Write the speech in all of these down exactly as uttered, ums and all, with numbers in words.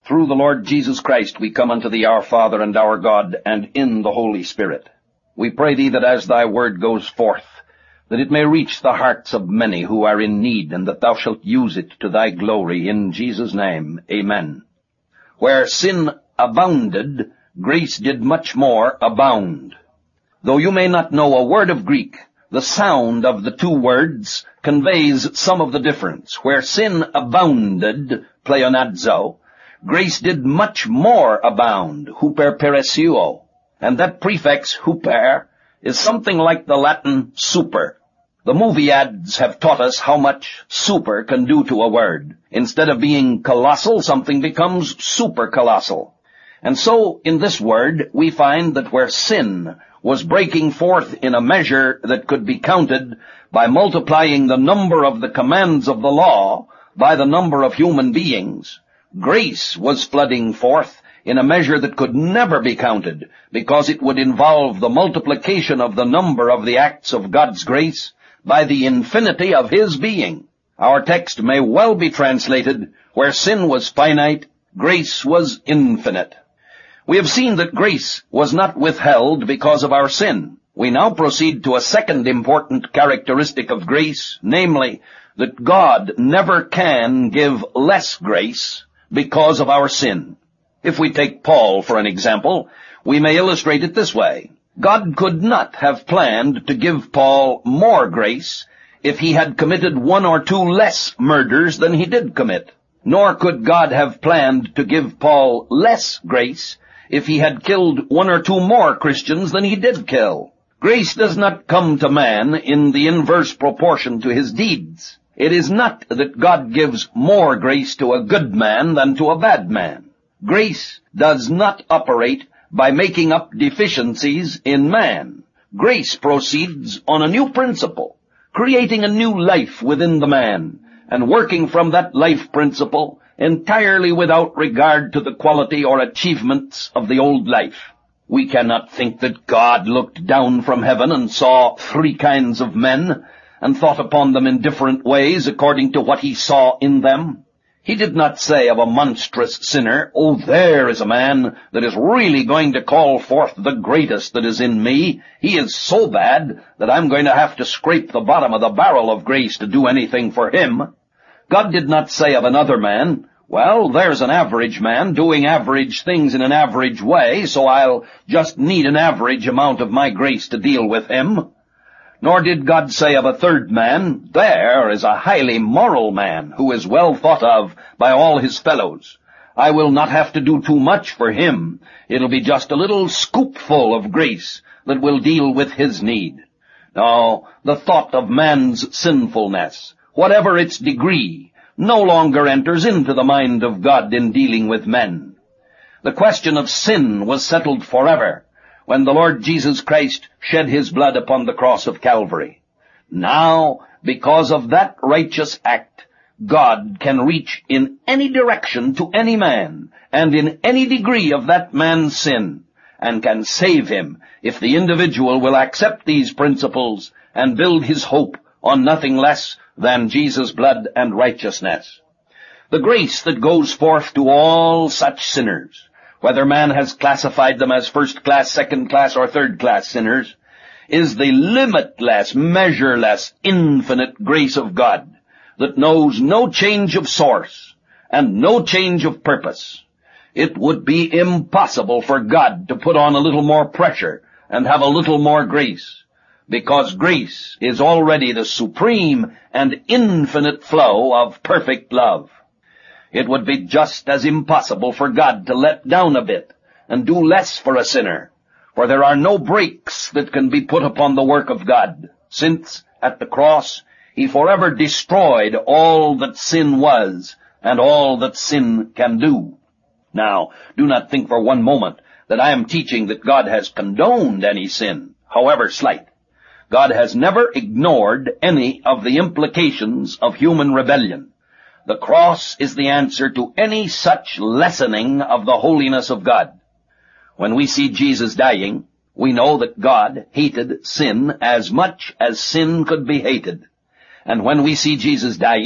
Through the Lord Jesus Christ we come unto thee, our Father and our God, and in the Holy Spirit. We pray thee that as thy word goes forth, that it may reach the hearts of many who are in need, and that thou shalt use it to thy glory. In Jesus' name, amen. Where sin abounded, grace did much more abound. Though you may not know a word of Greek, the sound of the two words conveys some of the difference. Where sin abounded, pleonazo, grace did much more abound, huperperisseuo. And that prefix, huper, is something like the Latin super. The movie ads have taught us how much super can do to a word. Instead of being colossal, something becomes super colossal. And so, in this word, we find that where sin was breaking forth in a measure that could be counted by multiplying the number of the commands of the law by the number of human beings, grace was flooding forth in a measure that could never be counted, because it would involve the multiplication of the number of the acts of God's grace by the infinity of His being. Our text may well be translated, where sin was finite, grace was infinite. We have seen that grace was not withheld because of our sin. We now proceed to a second important characteristic of grace, namely, that God never can give less grace because of our sin. If we take Paul for an example, we may illustrate it this way. God could not have planned to give Paul more grace if he had committed one or two less murders than he did commit. Nor could God have planned to give Paul less grace if he had killed one or two more Christians than he did kill. Grace does not come to man in the inverse proportion to his deeds. It is not that God gives more grace to a good man than to a bad man. Grace does not operate by making up deficiencies in man. Grace proceeds on a new principle, creating a new life within the man, and working from that life principle entirely without regard to the quality or achievements of the old life. We cannot think that God looked down from heaven and saw three kinds of men, and thought upon them in different ways according to what he saw in them. He did not say of a monstrous sinner, "Oh, there is a man that is really going to call forth the greatest that is in me. He is so bad that I'm going to have to scrape the bottom of the barrel of grace to do anything for him." God did not say of another man, "Well, there's an average man doing average things in an average way, so I'll just need an average amount of my grace to deal with him." Nor did God say of a third man, "There is a highly moral man who is well thought of by all his fellows. I will not have to do too much for him. It'll be just a little scoopful of grace that will deal with his need." No, the thought of man's sinfulness, whatever its degree, no longer enters into the mind of God in dealing with men. The question of sin was settled forever when the Lord Jesus Christ shed his blood upon the cross of Calvary. Now, because of that righteous act, God can reach in any direction to any man, and in any degree of that man's sin, and can save him if the individual will accept these principles and build his hope on nothing less than Jesus' blood and righteousness. The grace that goes forth to all such sinners, whether man has classified them as first-class, second-class, or third-class sinners, is the limitless, measureless, infinite grace of God that knows no change of source and no change of purpose. It would be impossible for God to put on a little more pressure and have a little more grace, because grace is already the supreme and infinite flow of perfect love. It would be just as impossible for God to let down a bit and do less for a sinner, for there are no brakes that can be put upon the work of God, since at the cross he forever destroyed all that sin was and all that sin can do. Now, do not think for one moment that I am teaching that God has condoned any sin, however slight. God has never ignored any of the implications of human rebellion. The cross is the answer to any such lessening of the holiness of God. When we see Jesus dying, we know that God hated sin as much as sin could be hated. And when we see Jesus dying,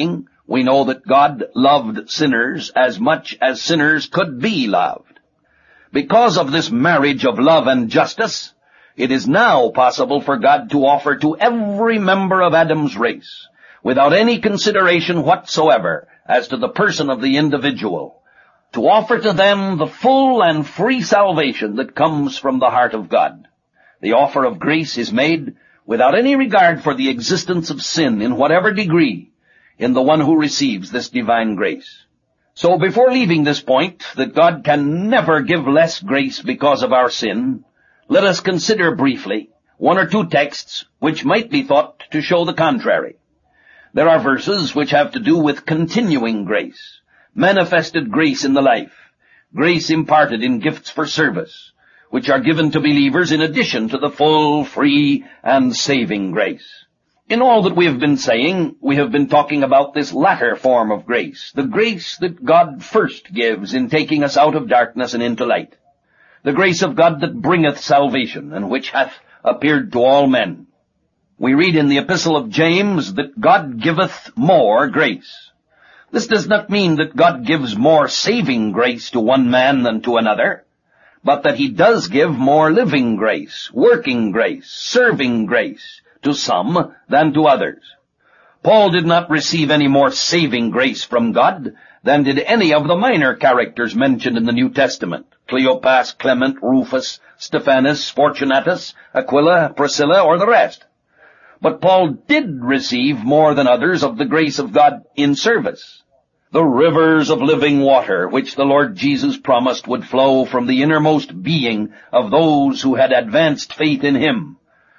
We know that God loved sinners as much as sinners could be loved. Because of this marriage of love and justice, it is now possible for God to offer to every member of Adam's race, without any consideration whatsoever as to the person of the individual, to offer to them the full and free salvation that comes from the heart of God. The offer of grace is made without any regard for the existence of sin in whatever degree in the one who receives this divine grace. So before leaving this point, that God can never give less grace because of our sin, let us consider briefly one or two texts which might be thought to show the contrary. There are verses which have to do with continuing grace, manifested grace in the life, grace imparted in gifts for service, which are given to believers in addition to the full, free, and saving grace. In all that we have been saying, we have been talking about this latter form of grace, the grace that God first gives in taking us out of darkness and into light, the grace of God that bringeth salvation, and which hath appeared to all men. We read in the Epistle of James that God giveth more grace. This does not mean that God gives more saving grace to one man than to another, but that he does give more living grace, working grace, serving grace to some than to others. Paul did not receive any more saving grace from God than did any of the minor characters mentioned in the New Testament, Cleopas, Clement, Rufus, Stephanus, Fortunatus, Aquila, Priscilla, or the rest. But Paul did receive more than others of the grace of God in service. The rivers of living water, which the Lord Jesus promised would flow from the innermost being of those who had advanced faith in him,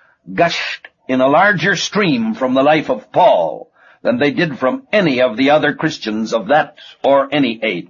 gushed in a larger stream from the life of Paul than they did from any of the other Christians of that or any age.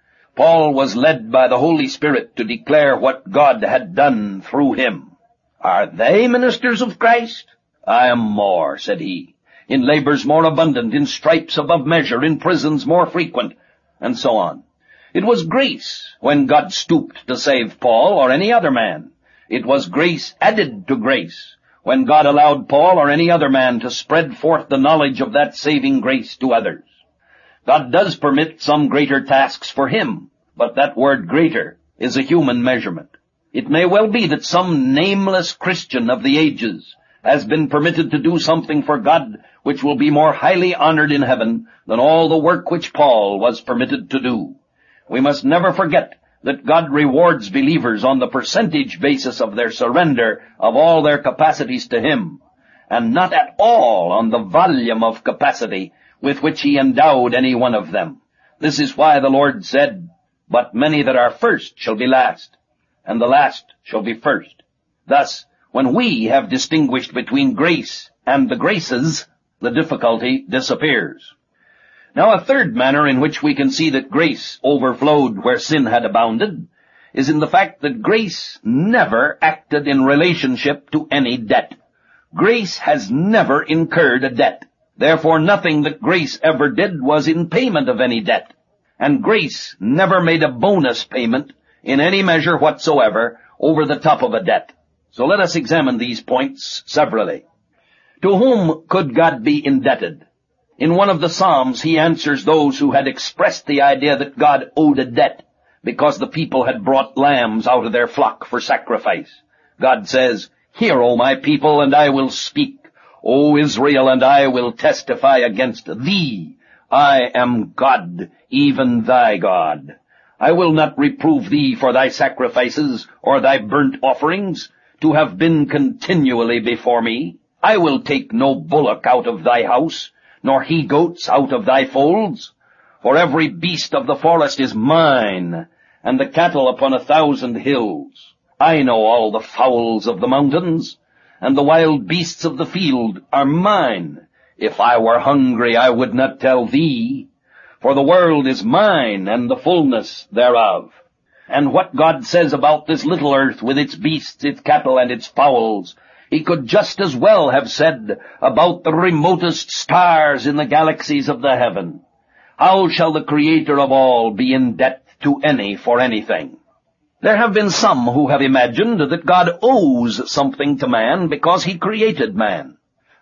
Paul was led by the Holy Spirit to declare what God had done through him. Are they ministers of Christ? I am more, said he, in labors more abundant, in stripes above measure, in prisons more frequent, and so on. It was grace when God stooped to save Paul or any other man. It was grace added to grace when God allowed Paul or any other man to spread forth the knowledge of that saving grace to others. God does permit some greater tasks for him, but that word greater is a human measurement. It may well be that some nameless Christian of the ages has been permitted to do something for God which will be more highly honored in heaven than all the work which Paul was permitted to do. We must never forget that God rewards believers on the percentage basis of their surrender of all their capacities to him, and not at all on the volume of capacity with which he endowed any one of them. This is why the Lord said, "But many that are first shall be last, and the last shall be first." Thus, when we have distinguished between grace and the graces, the difficulty disappears. Now, a third manner in which we can see that grace overflowed where sin had abounded is in the fact that grace never acted in relationship to any debt. Grace has never incurred a debt. Therefore, nothing that grace ever did was in payment of any debt. And grace never made a bonus payment in any measure whatsoever over the top of a debt. So let us examine these points severally. To whom could God be indebted? In one of the Psalms, he answers those who had expressed the idea that God owed a debt because the people had brought lambs out of their flock for sacrifice. God says, "Hear, O my people, and I will speak. O Israel, and I will testify against thee. I am God, even thy God. I will not reprove thee for thy sacrifices or thy burnt offerings, to have been continually before me. I will take no bullock out of thy house, nor he-goats out of thy folds. For every beast of the forest is mine, and the cattle upon a thousand hills. I know all the fowls of the mountains, and the wild beasts of the field are mine. If I were hungry, I would not tell thee, for the world is mine, and the fullness thereof." And what God says about this little earth with its beasts, its cattle, and its fowls, he could just as well have said about the remotest stars in the galaxies of the heaven. How shall the Creator of all be in debt to any for anything? There have been some who have imagined that God owes something to man because he created man.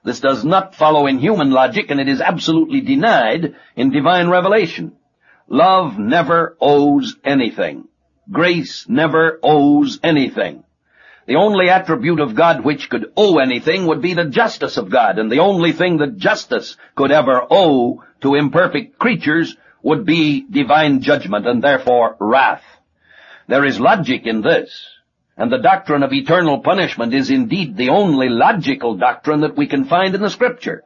This does not follow in human logic, and it is absolutely denied in divine revelation. Love never owes anything. Grace never owes anything. The only attribute of God which could owe anything would be the justice of God, and the only thing that justice could ever owe to imperfect creatures would be divine judgment, and therefore wrath. There is logic in this, and the doctrine of eternal punishment is indeed the only logical doctrine that we can find in the Scripture.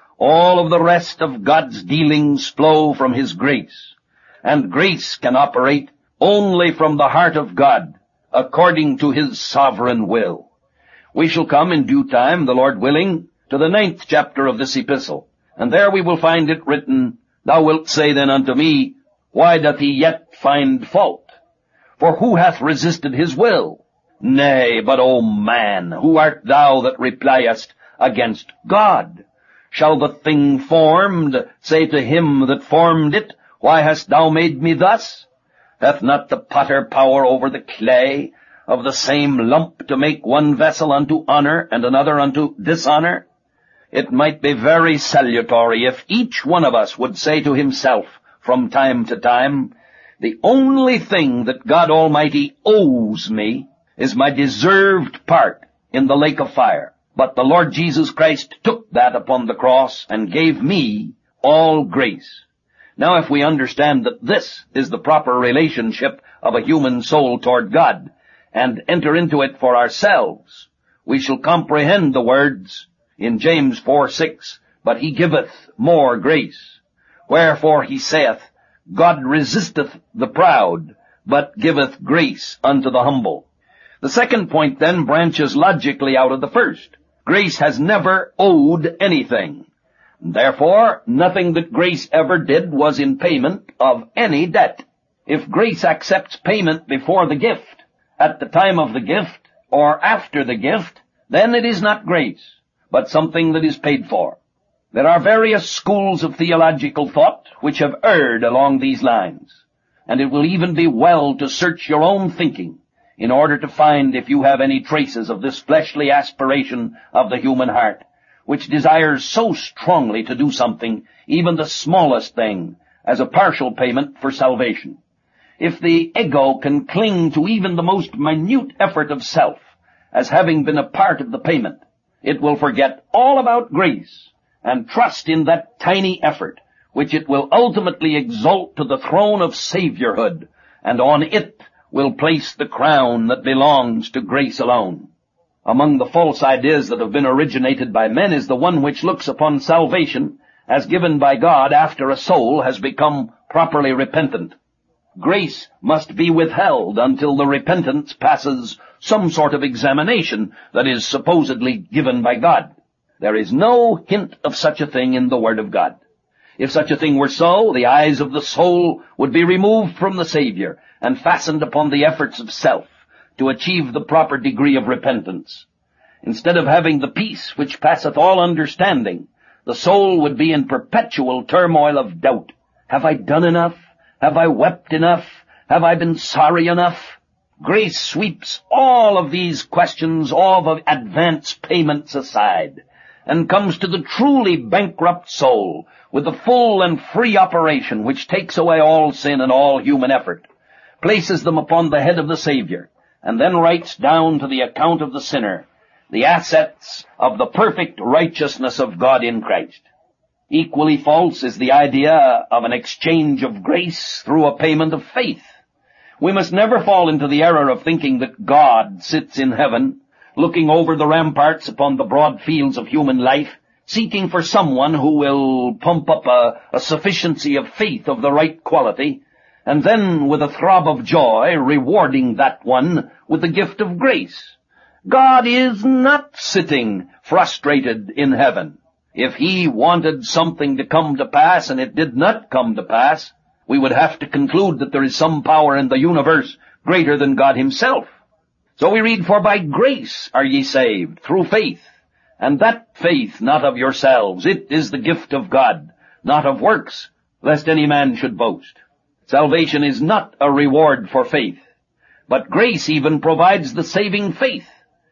All of the rest of God's dealings flow from His grace, and grace can operate only from the heart of God, according to His sovereign will. We shall come in due time, the Lord willing, to the ninth chapter of this epistle, and there we will find it written, Thou wilt say then unto me, Why doth he yet find fault? For who hath resisted his will? Nay, but, O man, who art thou that repliest against God? Shall the thing formed say to him that formed it, Why hast thou made me thus? Hath not the potter power over the clay of the same lump to make one vessel unto honor and another unto dishonor? It might be very salutary if each one of us would say to himself from time to time, The only thing that God Almighty owes me is my deserved part in the lake of fire. But the Lord Jesus Christ took that upon the cross and gave me all grace. Now, if we understand that this is the proper relationship of a human soul toward God, and enter into it for ourselves, we shall comprehend the words in James four six, But he giveth more grace. Wherefore he saith, God resisteth the proud, but giveth grace unto the humble. The second point then branches logically out of the first. Grace has never owed anything. Therefore, nothing that grace ever did was in payment of any debt. If grace accepts payment before the gift, at the time of the gift, or after the gift, then it is not grace, but something that is paid for. There are various schools of theological thought which have erred along these lines, and it will even be well to search your own thinking in order to find if you have any traces of this fleshly aspiration of the human heart, which desires so strongly to do something, even the smallest thing, as a partial payment for salvation. If the ego can cling to even the most minute effort of self as having been a part of the payment, it will forget all about grace and trust in that tiny effort, which it will ultimately exalt to the throne of Saviorhood, and on it will place the crown that belongs to grace alone. Among the false ideas that have been originated by men is the one which looks upon salvation as given by God after a soul has become properly repentant. Grace must be withheld until the repentance passes some sort of examination that is supposedly given by God. There is no hint of such a thing in the Word of God. If such a thing were so, the eyes of the soul would be removed from the Savior and fastened upon the efforts of self to achieve the proper degree of repentance. Instead of having the peace which passeth all understanding, the soul would be in perpetual turmoil of doubt. Have I done enough? Have I wept enough? Have I been sorry enough? Grace sweeps all of these questions, all of advance payments aside, and comes to the truly bankrupt soul with the full and free operation which takes away all sin and all human effort, places them upon the head of the Savior, and then writes down to the account of the sinner the assets of the perfect righteousness of God in Christ. Equally false is the idea of an exchange of grace through a payment of faith. We must never fall into the error of thinking that God sits in heaven, looking over the ramparts upon the broad fields of human life, seeking for someone who will pump up a, a sufficiency of faith of the right quality, and then with a throb of joy rewarding that one with the gift of grace. God is not sitting frustrated in heaven. If he wanted something to come to pass and it did not come to pass, we would have to conclude that there is some power in the universe greater than God himself. So we read, For by grace are ye saved, through faith, and that faith not of yourselves. It is the gift of God, not of works, lest any man should boast. Salvation is not a reward for faith, but grace even provides the saving faith.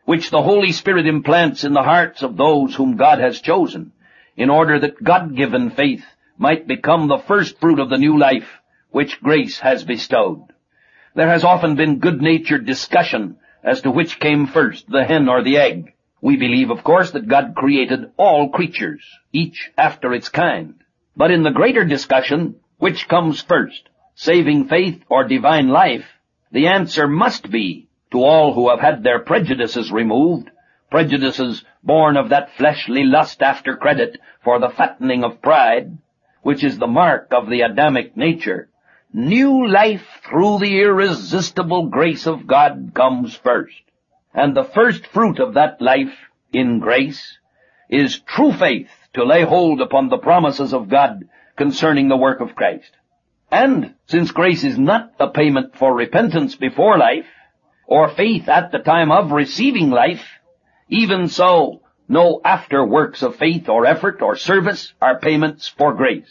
which the Holy Spirit implants in the hearts of those whom God has chosen, in order that God-given faith might become the first fruit of the new life which grace has bestowed. There has often been good-natured discussion as to which came first, the hen or the egg. We believe, of course, that God created all creatures, each after its kind. But in the greater discussion, which comes first, saving faith or divine life, the answer must be, to all who have had their prejudices removed, prejudices born of that fleshly lust after credit for the fattening of pride, which is the mark of the Adamic nature, new life through the irresistible grace of God comes first. And the first fruit of that life in grace is true faith to lay hold upon the promises of God concerning the work of Christ. And since grace is not a payment for repentance before life, or faith at the time of receiving life, even so, no after works of faith or effort or service are payments for grace.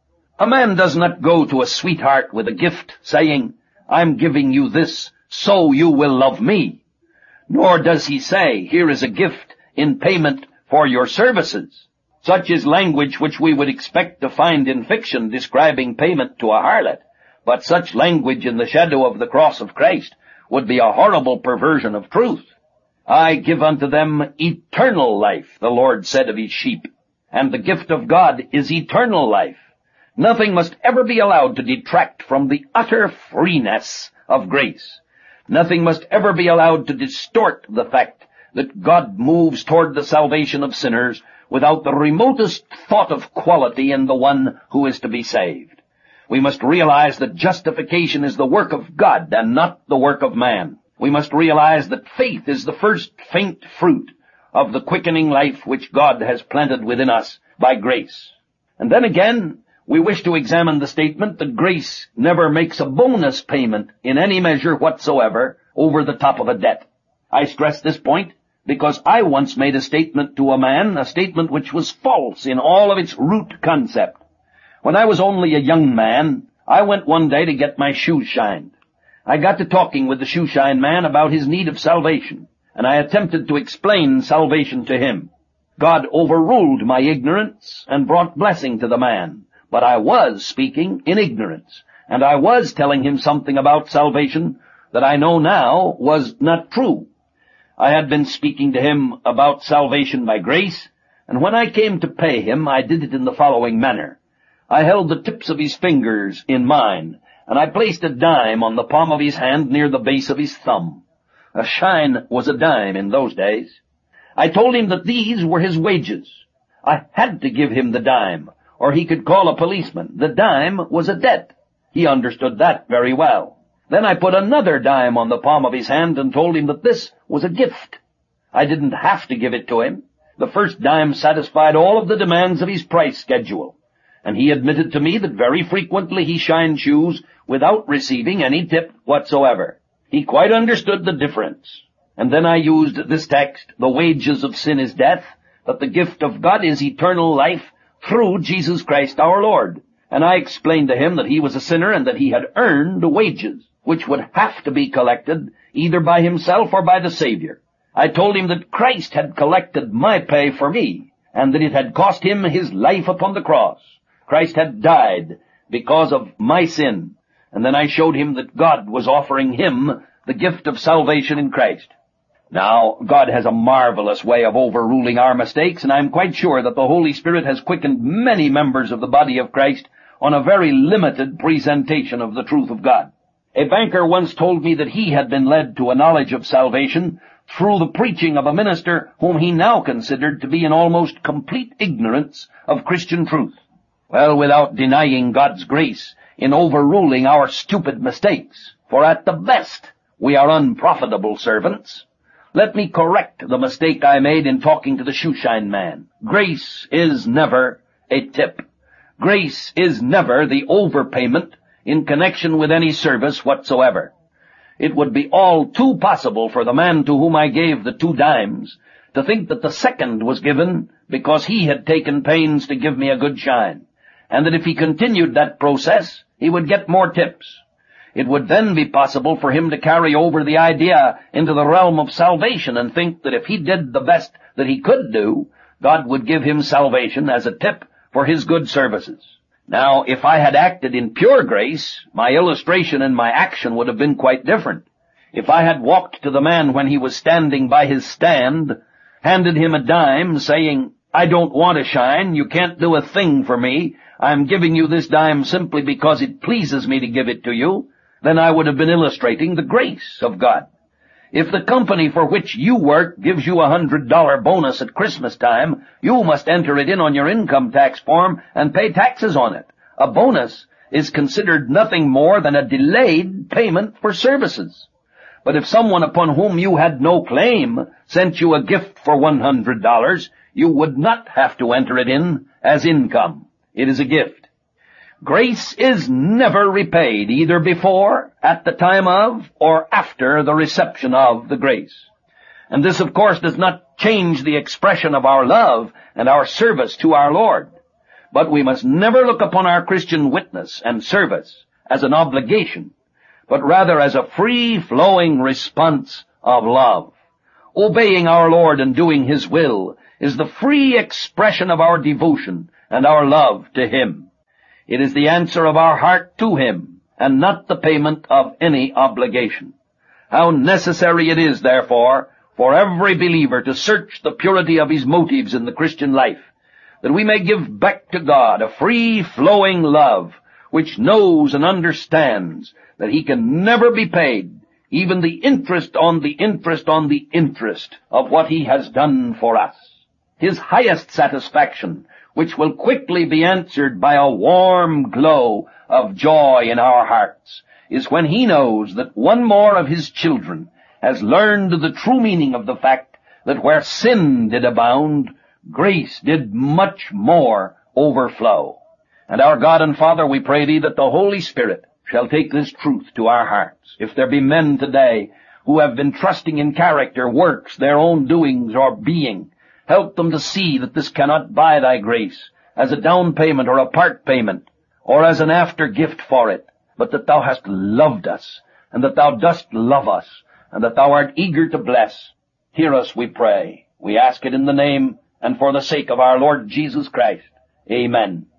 A man does not go to a sweetheart with a gift saying, "I'm giving you this so you will love me." Nor does he say, "Here is a gift in payment for your services." Such is language which we would expect to find in fiction describing payment to a harlot. But such language in the shadow of the cross of Christ would be a horrible perversion of truth. "I give unto them eternal life," the Lord said of his sheep, and the gift of God is eternal life. Nothing must ever be allowed to detract from the utter freeness of grace. Nothing must ever be allowed to distort the fact that God moves toward the salvation of sinners without the remotest thought of quality in the one who is to be saved. We must realize that justification is the work of God and not the work of man. We must realize that faith is the first faint fruit of the quickening life which God has planted within us by grace. And then again, we wish to examine the statement that grace never makes a bonus payment in any measure whatsoever over the top of a debt. I stress this point because I once made a statement to a man, a statement which was false in all of its root concept. When I was only a young man, I went one day to get my shoes shined. I got to talking with the shoeshine man about his need of salvation, and I attempted to explain salvation to him. God overruled my ignorance and brought blessing to the man. But I was speaking in ignorance, and I was telling him something about salvation that I know now was not true. I had been speaking to him about salvation by grace, and when I came to pay him, I did it in the following manner. I held the tips of his fingers in mine, and I placed a dime on the palm of his hand near the base of his thumb. A shine was a dime in those days. I told him that these were his wages. I had to give him the dime, or he could call a policeman. The dime was a debt. He understood that very well. Then I put another dime on the palm of his hand and told him that this was a gift. I didn't have to give it to him. The first dime satisfied all of the demands of his price schedule, and he admitted to me that very frequently he shined shoes without receiving any tip whatsoever. He quite understood the difference. And then I used this text, "The wages of sin is death, but the gift of God is eternal life through Jesus Christ our Lord." And I explained to him that he was a sinner and that he had earned wages, which would have to be collected either by himself or by the Savior. I told him that Christ had collected my pay for me, and that it had cost him his life upon the cross. Christ had died because of my sin, and then I showed him that God was offering him the gift of salvation in Christ. Now, God has a marvelous way of overruling our mistakes, and I'm quite sure that the Holy Spirit has quickened many members of the body of Christ on a very limited presentation of the truth of God. A banker once told me that he had been led to a knowledge of salvation through the preaching of a minister whom he now considered to be in almost complete ignorance of Christian truth. Well, without denying God's grace in overruling our stupid mistakes, for at the best we are unprofitable servants, let me correct the mistake I made in talking to the shoeshine man. Grace is never a tip. Grace is never the overpayment in connection with any service whatsoever. It would be all too possible for the man to whom I gave the two dimes to think that the second was given because he had taken pains to give me a good shine, and that if he continued that process, he would get more tips. It would then be possible for him to carry over the idea into the realm of salvation and think that if he did the best that he could do, God would give him salvation as a tip for his good services. Now, if I had acted in pure grace, my illustration and my action would have been quite different. If I had walked to the man when he was standing by his stand, handed him a dime, saying, "I don't want to shine, you can't do a thing for me, I'm giving you this dime simply because it pleases me to give it to you," then I would have been illustrating the grace of God. If the company for which you work gives you a hundred dollar bonus at Christmas time, you must enter it in on your income tax form and pay taxes on it. A bonus is considered nothing more than a delayed payment for services. But if someone upon whom you had no claim sent you a gift for one hundred dollars, you would not have to enter it in as income. It is a gift. Grace is never repaid, either before, at the time of, or after the reception of the grace. And this, of course, does not change the expression of our love and our service to our Lord. But we must never look upon our Christian witness and service as an obligation, but rather as a free-flowing response of love. Obeying our Lord and doing His will is the free expression of our devotion and our love to Him. It is the answer of our heart to Him, and not the payment of any obligation. How necessary it is, therefore, for every believer to search the purity of his motives in the Christian life, that we may give back to God a free-flowing love, which knows and understands that He can never be paid, even the interest on the interest on the interest of what He has done for us. His highest satisfaction, which will quickly be answered by a warm glow of joy in our hearts, is when He knows that one more of His children has learned the true meaning of the fact that where sin did abound, grace did much more overflow. And our God and Father, we pray Thee that the Holy Spirit shall take this truth to our hearts. If there be men today who have been trusting in character, works, their own doings, or being, help them to see that this cannot buy Thy grace as a down payment or a part payment or as an after gift for it, but that Thou hast loved us and that Thou dost love us and that Thou art eager to bless. Hear us, we pray. We ask it in the name and for the sake of our Lord Jesus Christ. Amen.